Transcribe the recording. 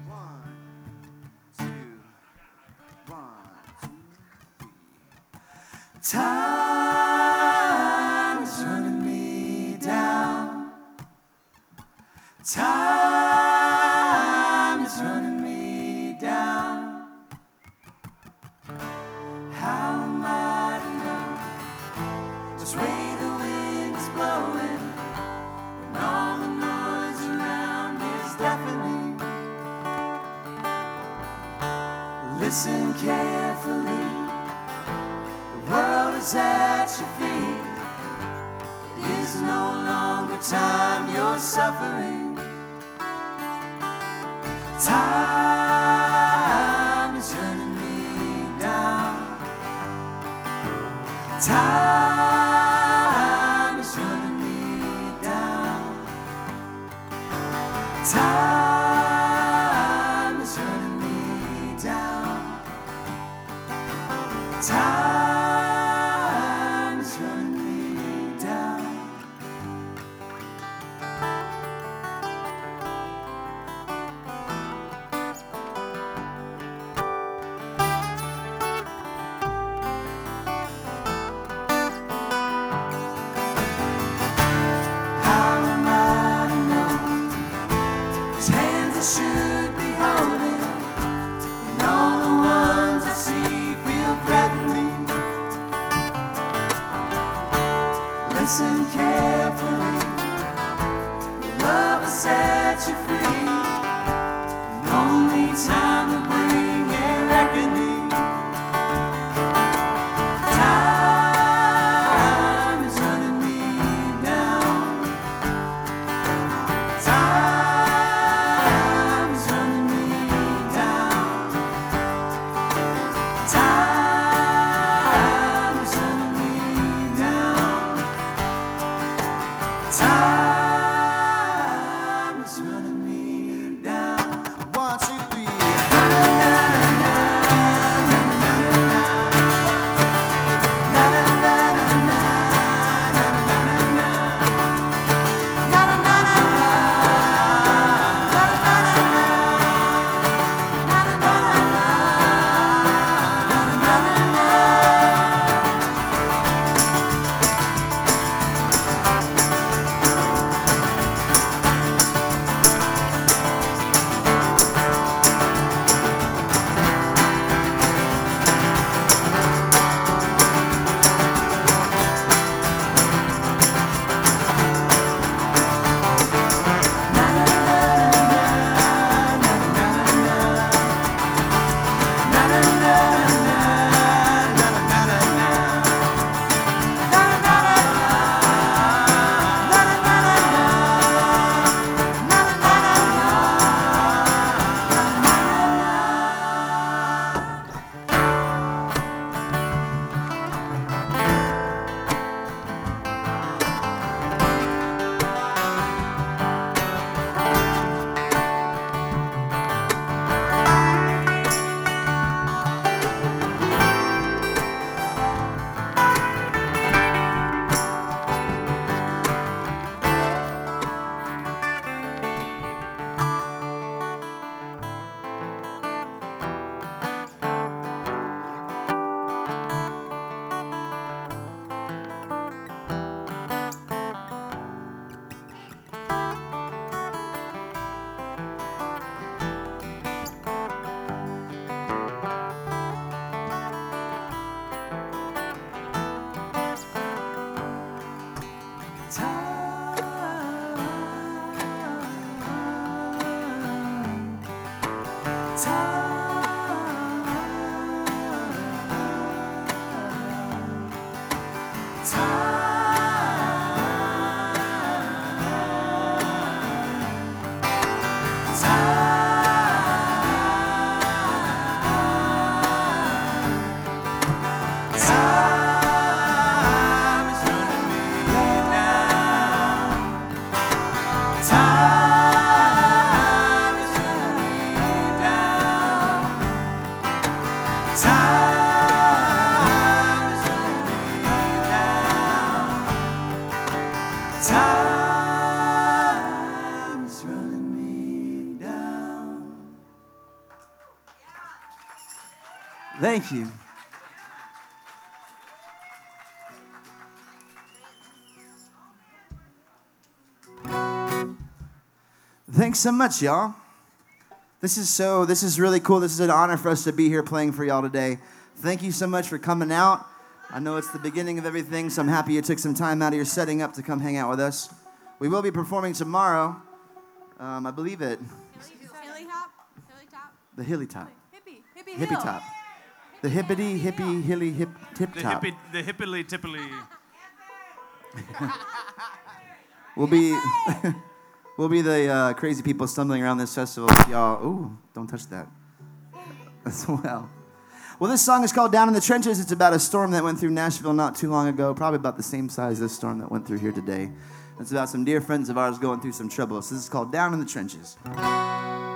One, two, 3. Time is running me down. Time is running me down. How am I to know which way the wind is blowing when all the noise around is deafening? Listen carefully. The world is at your feet. It is no longer time you're suffering. Time is turning me down. Time is turning me down. Time is turning me down. Time is turning me down. Hands I should be holding, and all the ones I see feel threatening. Listen carefully. Your love will set you free, and only time will bring a reckoning. Time is running me down. Time is running me down. Time is running me down. Time is running me down. 1, 2, 3. Time is running me down. Thank you. Thanks so much, y'all. This is really cool. This is an honor for us to be here playing for y'all today. Thank you so much for coming out. I know it's the beginning of everything, so I'm happy you took some time out of your setting up to come hang out with us. We will be performing tomorrow. I believe it. Hilly Top? Hilly Top? The Hilly Top. Hippie Hippie Top. The hippity, hippie, hilly, hip, tip top. The hippily tippily. We'll be the crazy people stumbling around this festival with y'all. Ooh, don't touch that. As well. Well, this song is called Down in the Trenches. It's about a storm that went through Nashville not too long ago, probably about the same size as this storm that went through here today. It's about some dear friends of ours going through some trouble. So this is called Down in the Trenches.